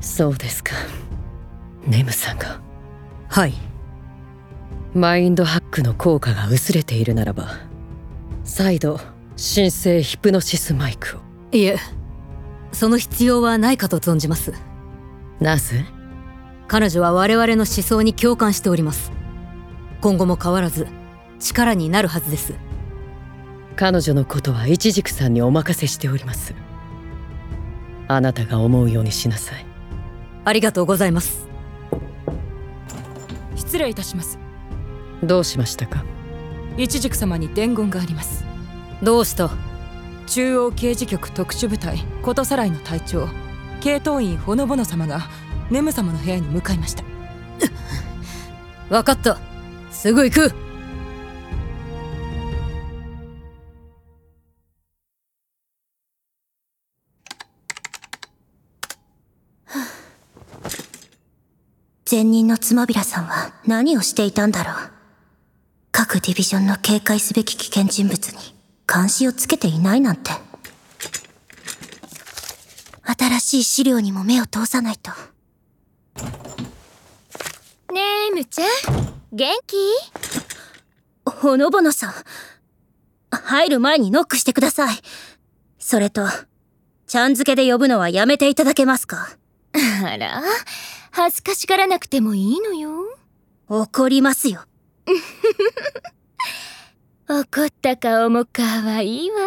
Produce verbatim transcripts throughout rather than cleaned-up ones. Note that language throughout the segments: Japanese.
そうですか。ネムさんが。 はい。 マインドハックの効果が薄れているならば、再度新生ヒプノシスマイクを。 いえ、その必要はないかと存じます。 なぜ？ 彼女は我々の思想に共感しております。今後も変わらず力になるはずです。 彼女のことはイチジクさんにお任せしております。あなたが思うようにしなさい。 ありがとうございます。 失礼いたします。 どうしましたか？ イチジク様に伝言があります。 どうした？ 中央刑事局特殊部隊ことさらいの隊長系統員ほのぼの様がネム様の部屋に向かいました。 分かった、すぐ行く。 前任のつまびらさんは何をしていたんだろう。各ディビジョンの警戒すべき危険人物に監視をつけていないなんて。新しい資料にも目を通さないと。 ねえむちゃん、元気？ ほのぼのさん、入る前にノックしてください。それとちゃん付けで呼ぶのはやめていただけますか？ あら、恥ずかしがらなくてもいいのよ。 怒りますよ。 怒った顔もかわいいわ。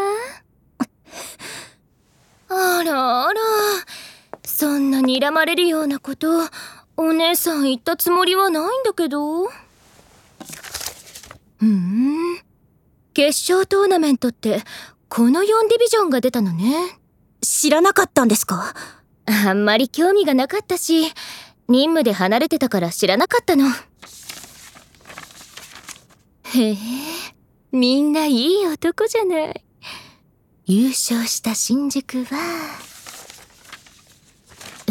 あらあら、そんな睨まれるようなことお姉さん言ったつもりはないんだけど。うーん、決勝トーナメントってこのよんディビジョンが出たのね。 知らなかったんですか？ あんまり興味がなかったし、任務で離れてたから知らなかったの。へえ、みんないい男じゃない。優勝した新宿は、え、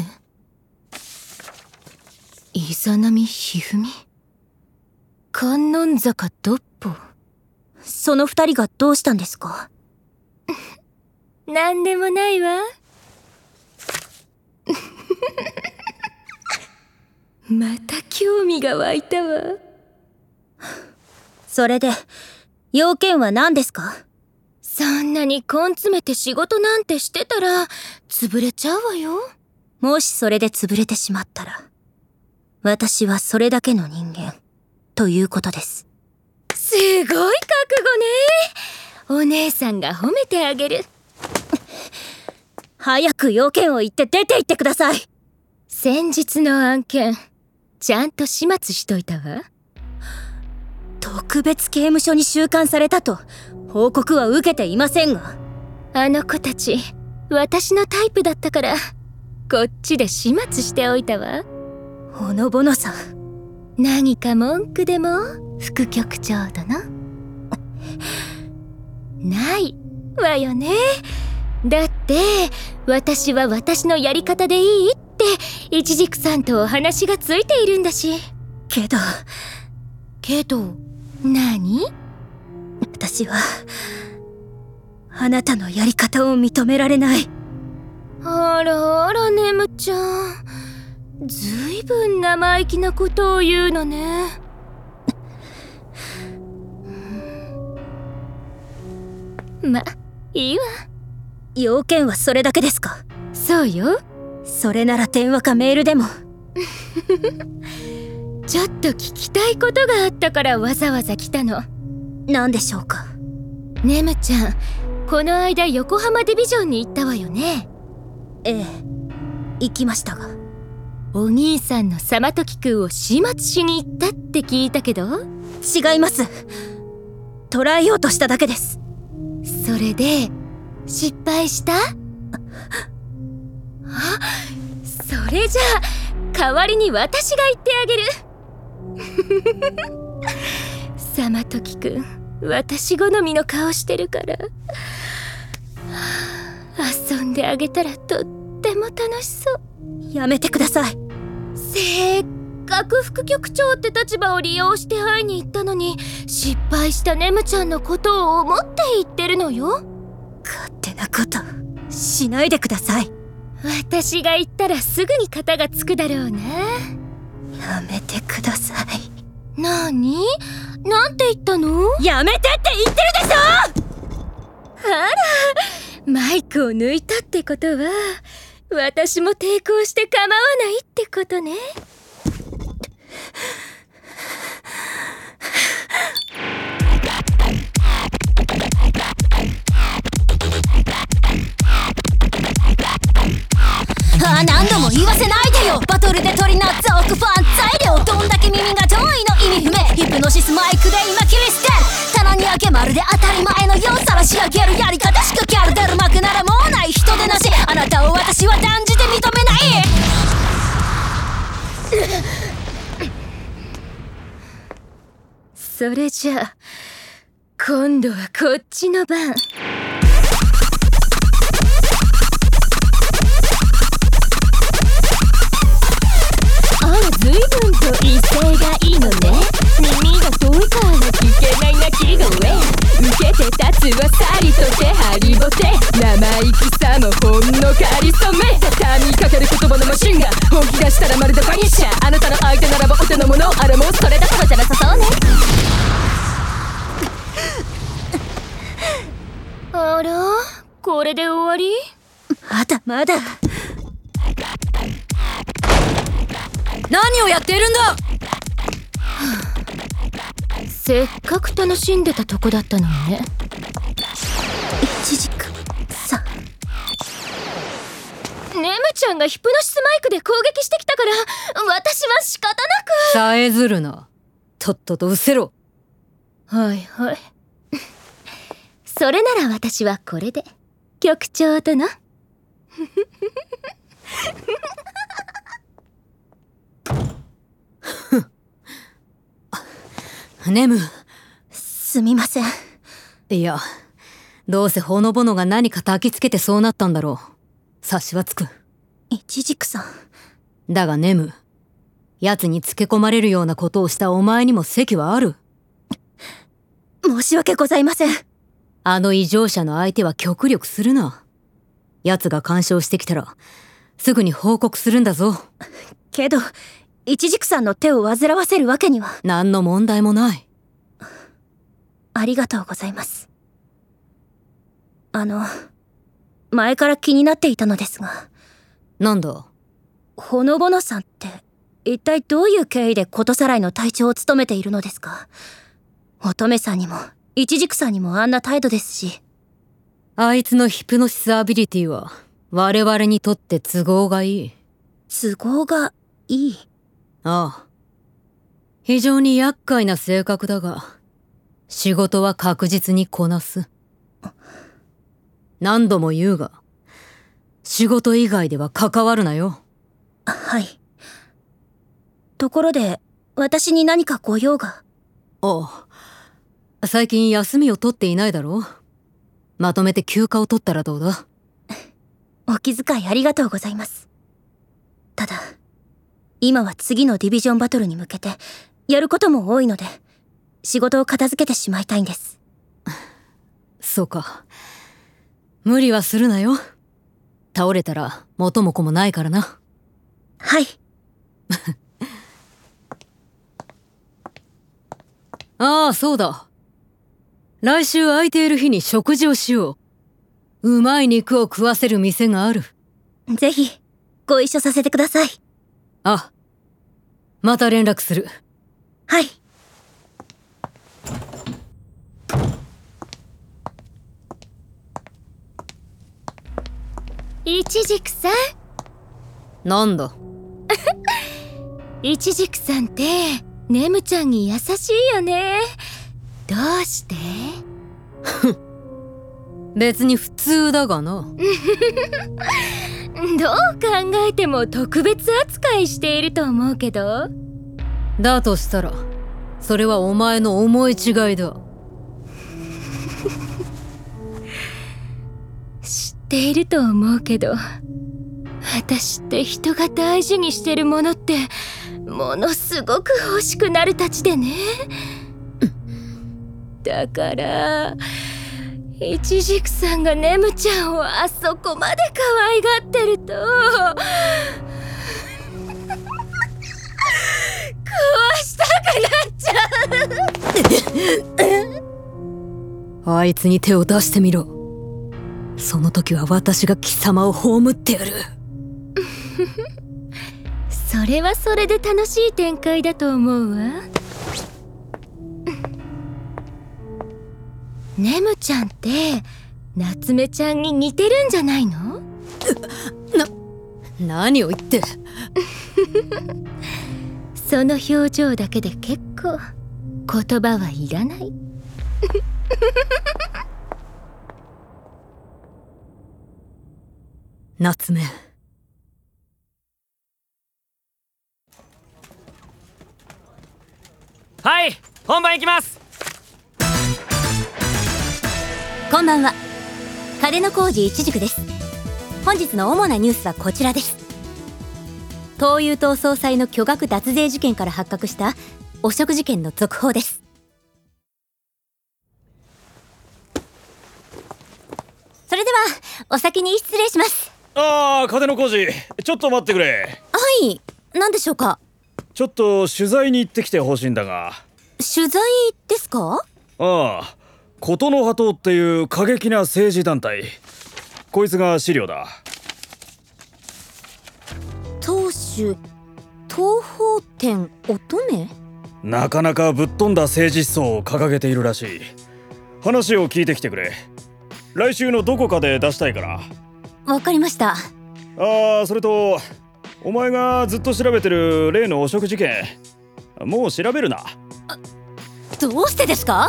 イザナミヒフミ、観音坂ドッポ。 その二人がどうしたんですか？ なんでもないわ。また興味が湧いたわ。 それで要件は何ですか？ そんなに根詰めて仕事なんてしてたら潰れちゃうわよ。 もしそれで潰れてしまったら、私はそれだけの人間ということです。 すごい覚悟ね。お姉さんが褒めてあげる。 早く要件を言って出て行ってください。 先日の案件ちゃんと始末しといたわ。 特別刑務所に収監されたと報告は受けていませんが。 あの子たち私のタイプだったからこっちで始末しておいたわ。 ほのぼのさん、 何か文句でも副局長殿？ないわよね。だって私は私のやり方でいいってイチジクさんとお話がついているんだし。 けどけど何？ 私はあなたのやり方を認められない。 あらあら、ネムちゃん、ずいぶん生意気なことを言うのね。ま、いいわ。 要件はそれだけですか？ そうよ。 それなら電話かメールでも。 ちょっと聞きたいことがあったからわざわざ来たの。 何でしょうか？ ネムちゃん、この間横浜ディビジョンに行ったわよね。 ええ、行きましたが。 お兄さんのサマトキ君を始末しに行ったって聞いたけど。 違います。捕らえようとしただけです。 それで失敗した？あ、それじゃあ代わりに私が言ってあげる。サマトキ君、私好みの顔してるから遊んであげたらとっても楽しそう。 やめてください。 せっかく副局長って立場を利用して会いに行ったのに失敗したネムちゃんのことを思って言ってるのよ。 勝手なことしないでください。 私が言ったらすぐに肩がつくだろうな。 やめてください。 なに？なんて言ったの？ やめてって言ってるでしょ。 あら、マイクを抜いたってことは私も抵抗して構わないってことね。 あ、何度も言わせないでよ。バトルで取りなザークファン材料、どんだけ耳が遠いの意味不明。ヒプノシスマイクで今切り捨てる、棚に開けまるで当たり前のようさら仕上げるやり方しかキャラ出る幕ならもうない人でなし、あなたを私は断じて認めない。 それじゃあ今度はこっちの番。あら、随分と威勢がいいのね。耳が遠いから聞けない鳴き声。受けて立つはさりとてハリボテ、生意気さもほんのかりそめ。畳みかける言葉のマシンが本気出したらまるでパニッシャー。あなたの相手ならばお手の物、あれもそれだからじゃなさそうね。あら、これで終わり？ まだまだ。 何をやっているんだ。 せっかく楽しんでたとこだったのにね。 イチジクさん。 ネムちゃんがヒプノシスマイクで攻撃してきたから私は仕方なく。 さえずるな、とっとと失せろ。 はいはい。それなら私はこれで局長とのネム、 すみません。 いや、どうせほのぼのが何か焚きつけてそうなったんだろう。察しはつく。 イチジクさん。 だがネム、奴につけ込まれるようなことをしたお前にも責はある。 申し訳ございません。 あの異常者の相手は極力するな。奴が干渉してきたらすぐに報告するんだぞ。 けどイチジクさんの手を煩わせるわけには。 何の問題もない。 ありがとうございます。あの前から気になっていたのですが。 なんだ。 ほのぼのさんって一体どういう経緯でことさらいの隊長を務めているのですか？乙女さんにもイチジクさんにもあんな態度ですし。 あいつのヒプノシスアビリティは我々にとって都合がいい。 都合がいい？ ああ、非常に厄介な性格だが仕事は確実にこなす。何度も言うが仕事以外では関わるなよ。 はい。ところで私に何かご用が？ おう、最近休みを取っていないだろう。まとめて休暇を取ったらどうだ？ お気遣いありがとうございます。ただ今は次のディビジョンバトルに向けてやることも多いので仕事を片付けてしまいたいんです。 そうか。無理はするなよ。倒れたら元も子もないからな。 はい。 ああ、そうだ。来週空いている日に食事をしよう。うまい肉を食わせる店がある。 ぜひご一緒させてください。 あ、また連絡する。 はい。 イチジクさん。 なんだ。 イチジクさんってネムちゃんに優しいよね。どうして？ 別に普通だがな。 どう考えても特別扱いしていると思うけど。 だとしたらそれはお前の思い違いだ。 知っていると思うけど、私って人が大事にしてるものってものすごく欲しくなるたちでね。だからいちじくさんがネムちゃんをあそこまで可愛がってると壊したくなっちゃうあいつに手を出してみろ。その時は私が貴様を葬ってやる。 それはそれで楽しい展開だと思うわ。ネムちゃんって夏目ちゃんに似てるんじゃないの？ な、何を言って。 その表情だけで結構言葉はいらない。 夏目。 はい、本番行きます。 こんばんは、金野浩二一軸です。本日の主なニュースはこちらです。東友党総裁の巨額脱税事件から発覚した汚職事件の続報です。それではお先に失礼します。 ああ、金野浩二、ちょっと待ってくれ。 はい、何でしょうか？ ちょっと取材に行ってきてほしいんだが。 取材ですか？ ああ、琴の葉党っていう過激な政治団体。こいつが資料だ。 党首東方天乙女？ なかなかぶっ飛んだ政治思想を掲げているらしい。話を聞いてきてくれ。来週のどこかで出したいから。 わかりました。 ああ、それとお前がずっと調べてる例の汚職事件、もう調べるな。 どうしてですか？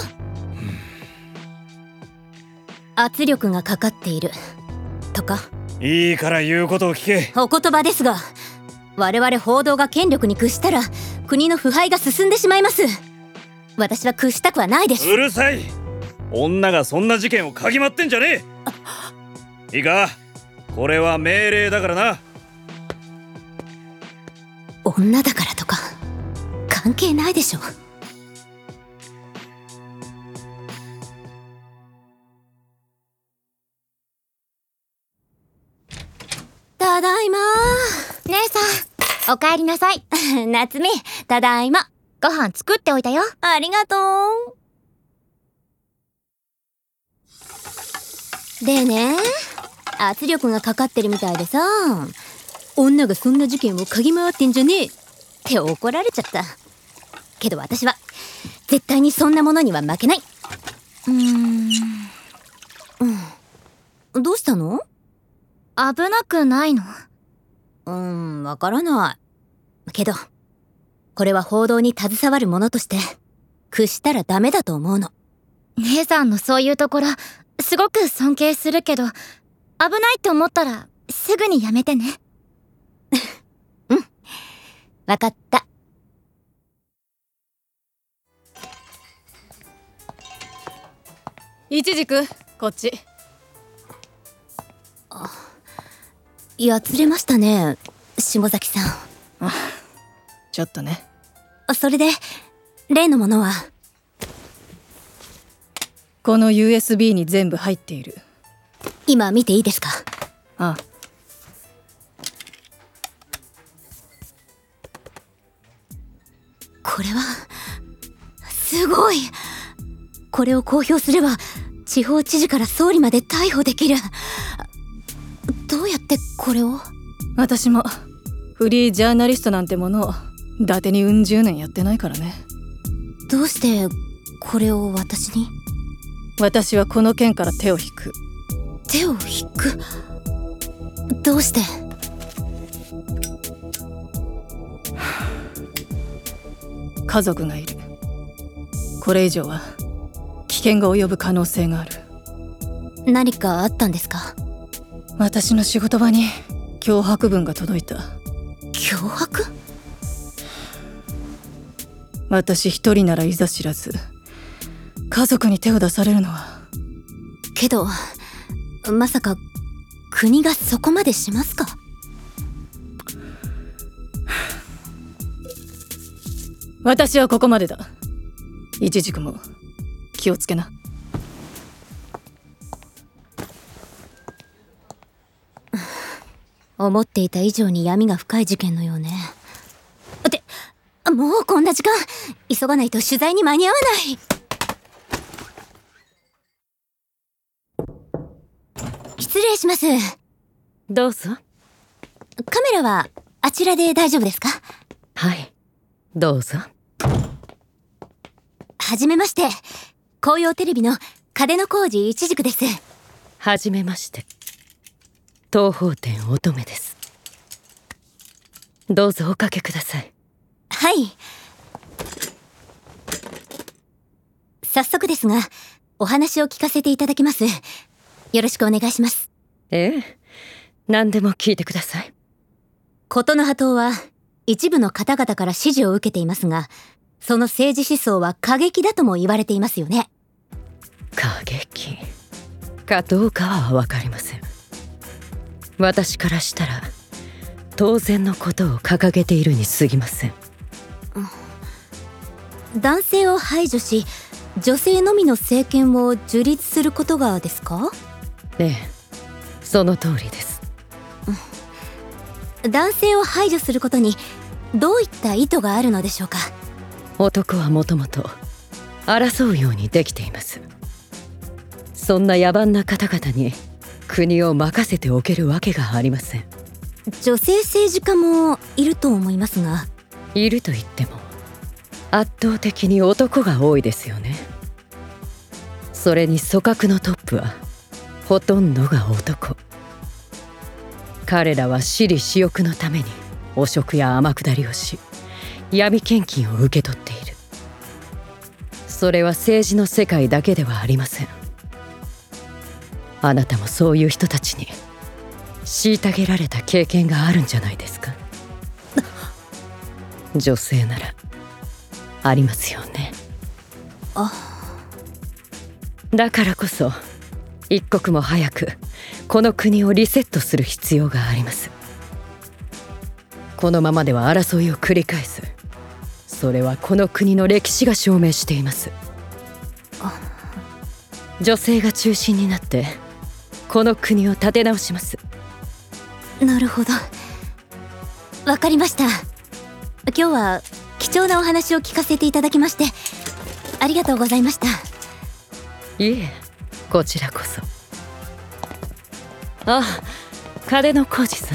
圧力がかかっているとか。 いいから言うことを聞け。 お言葉ですが、我々報道が権力に屈したら国の腐敗が進んでしまいます。私は屈したくはないです。 うるさい。女がそんな事件を嗅ぎ回ってんじゃねえ。いいか、これは命令だからな。 女だからとか関係ないでしょ。ただいま。 姉さん、お帰りなさい。 夏美、ただいま。 ご飯作っておいたよ。 ありがとう。でね、圧力がかかってるみたいでさ、女がそんな事件を嗅ぎ回ってんじゃねえって怒られちゃった。けど私は絶対にそんなものには負けない。うーん、うん、どうしたの？ 危なくないの？ うーん、わからない。けどこれは報道に携わる者として屈したらダメだと思うの。 姉さんのそういうところすごく尊敬するけど、危ないって思ったらすぐにやめてね。 うん、わかった。 いちじく、こっち。 あ、やつれましたね、下崎さん。 あ、ちょっとね。 それで例のものは？ この ユーエスビー に全部入っている。 今見ていいですか？ ああ。 これはすごい。これを公表すれば地方知事から総理まで逮捕できる。どうやってこれを？ 私もフリージャーナリストなんてものを伊達にうん十年やってないからね。 どうしてこれを私に？ 私はこの件から手を引く。 手を引く？どうして？ 家族がいる。これ以上は危険が及ぶ可能性がある。 何かあったんですか？ 私の仕事場に脅迫文が届いた。 脅迫？ 私一人ならいざ知らず家族に手を出されるのは。 けどまさか国がそこまでしますか？ 私はここまでだ。一軸も気をつけな。 思っていた以上に闇が深い事件のようね。ってもうこんな時間、急がないと取材に間に合わない。失礼します。 どうぞ。 カメラはあちらで大丈夫ですか？ はい、どうぞ。 はじめまして、紅葉テレビの嘉手小路一軸です。 はじめまして、東宝店乙女です。どうぞおかけください。 はい。早速ですが、お話を聞かせていただきます。よろしくお願いします。 ええ、何でも聞いてください。 ことの葉党は一部の方々から支持を受けていますが、その政治思想は過激だとも言われていますよね。 過激かどうかは分かりません。私からしたら当然のことを掲げているに過ぎません。 男性を排除し、女性のみの政権を樹立することがですか？ ええ、その通りです。 男性を排除することにどういった意図があるのでしょうか？ 男はもともと争うようにできています。そんな野蛮な方々に国を任せておけるわけがありません。 女性政治家もいると思いますが。 いると言っても圧倒的に男が多いですよね。それに組閣のトップはほとんどが男。彼らは私利私欲のために汚職や天下りをし、闇献金を受け取っている。それは政治の世界だけではありません。あなたもそういう人たちに虐げられた経験があるんじゃないですか？女性ならありますよね。 あ、 だからこそ一刻も早くこの国をリセットする必要があります。このままでは争いを繰り返す。それはこの国の歴史が証明しています。女性が中心になってこの国を立て直します。 なるほど、わかりました。今日は貴重なお話を聞かせていただきましてありがとうございました。 いえ、こちらこそ。あ、嘉手小路さ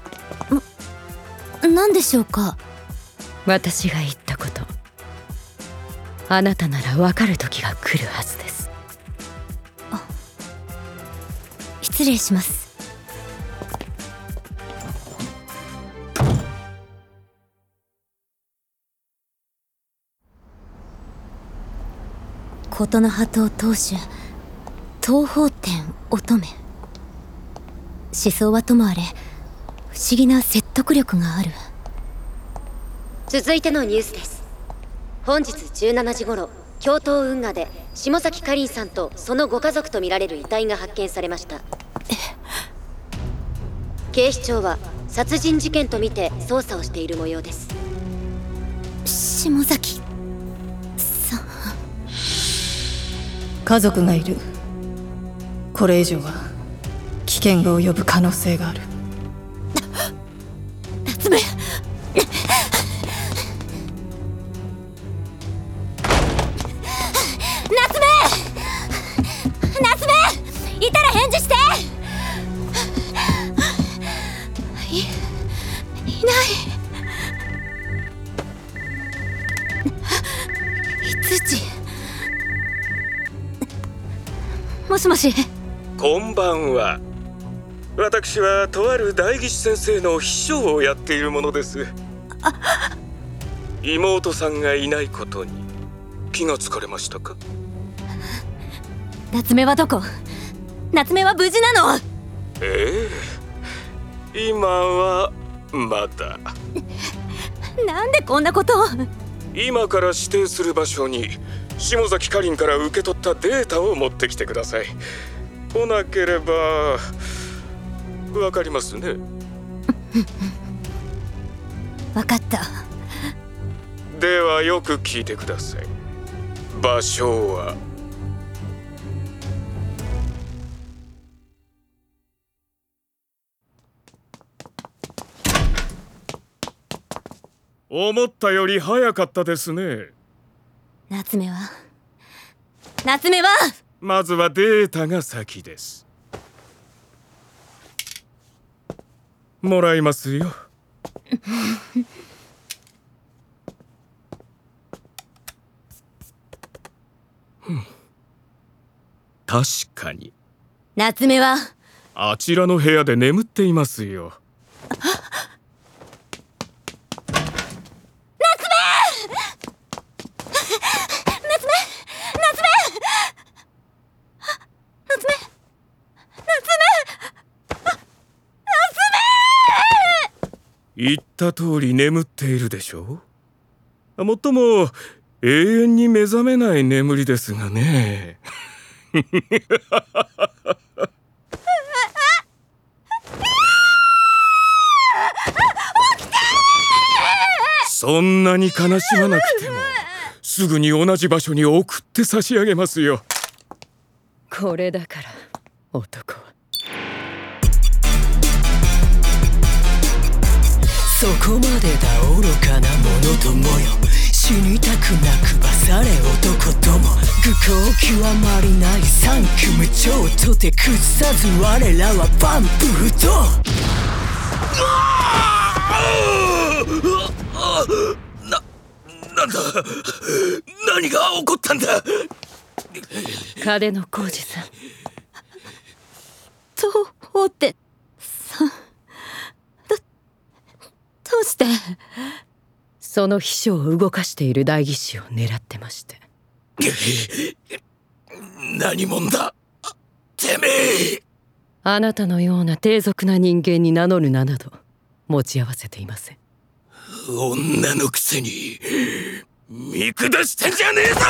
ん。 何でしょうか？ 私が言ったこと、あなたなら分かる時が来るはずです。 あ、失礼します。ことの葉党当主、東宝店乙女。思想はともあれ不思議な説得力がある。 続いてのニュースです。本日じゅうしちじ頃、京都運河で下崎かりんさんとそのご家族とみられる遺体が発見されました。警視庁は殺人事件とみて捜査をしている模様です。 下崎さん。 家族がいる。これ以上は危険が及ぶ可能性がある。 夏目夏目夏目いたら返事して。い、いない。いつち。もしもし。 こんばんは。私はとある代議士先生の秘書をやっているものです。妹さんがいないことに気がつかれましたか？ 夏目はどこ？夏目は無事なの？ ええ、今はまだ。 なんでこんなことを？ 今から指定する場所に下崎かりんから受け取ったデータを持ってきてください。来なければわかりますね。 わかった。 ではよく聞いてください。場所は思ったより早かったですね。 夏目は夏目はまずはデータが先です。もらいますよ。確かに夏目はあちらの部屋で眠っていますよ。言った通り眠っているでしょう。もっとも永遠に目覚めない眠りですがね。そんなに悲しまなくてもすぐに同じ場所に送って差し上げますよ。 これだから男はそこまでだ愚かなものどもよ。死にたくなくばされ男ども。愚行極まりない三組超とて屈さず我らはバンブード。 な、なんだ何が起こったんだ。 金野浩二さん。 どうってさどどうして。 その秘書を動かしている代議士を狙ってまして。 何者だてめえ。 あなたのような低俗な人間に名乗る名など持ち合わせていません。 女のくせに見下してんじゃねえぞ。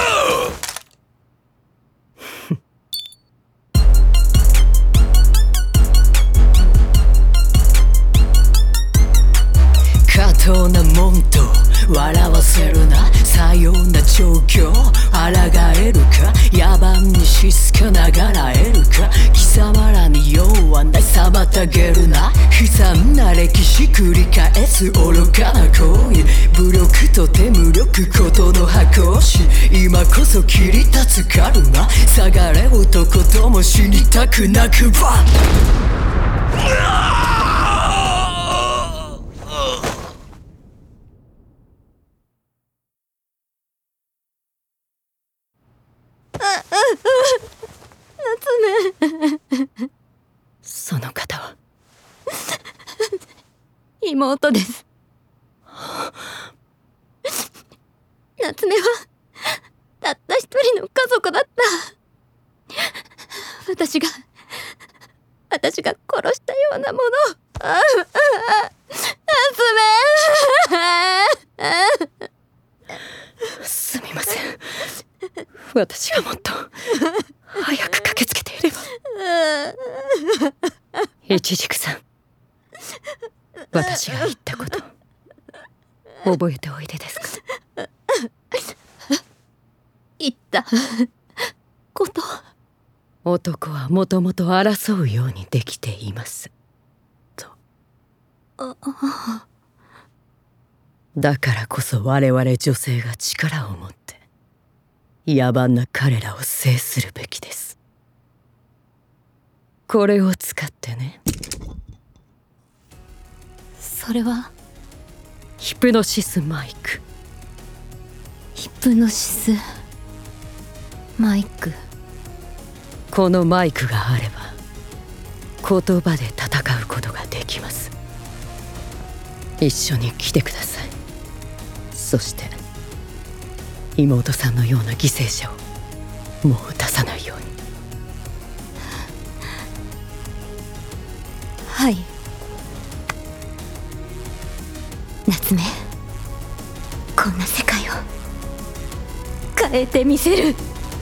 過当なもんと笑わせるな。さような状況抗えるか。野蛮にしすかながらえるか。貴様らに用はない妨げるな。悲惨な歴史繰り返す愚かな行為。武力とて無力ことの箱押し。今こそ切り立つカルマ。下がれ男とも死にたくなくば。 その方は妹です。夏目はたった一人の家族だった。私が私が殺したようなもの。夏目すみません。私がもっと早く駆けつけていれば。一軸さん、私が言ったこと覚えておいでですか。 言ったこと。 男はもともと争うようにできていますと。だからこそ我々女性が力を持って野蛮な彼らを制するべきです。これを使ってね。 それはヒプノシスマイク。 ヒプノシスマイク。 このマイクがあれば言葉で戦うことができます。一緒に来てください。そして妹さんのような犠牲者をもう出さないように。 はい。夏目、こんな世界を変えてみせる。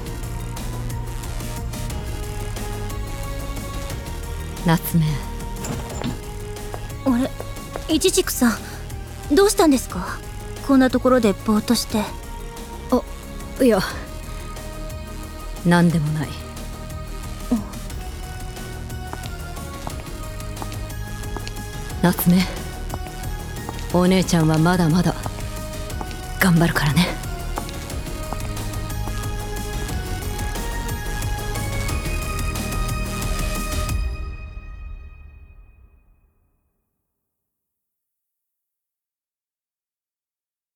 夏目。 あれ、イチジクさん、どうしたんですか？こんなところでぼーっとして。 あ、いや、なんでもない。夏目、お姉ちゃんはまだまだ頑張るからね。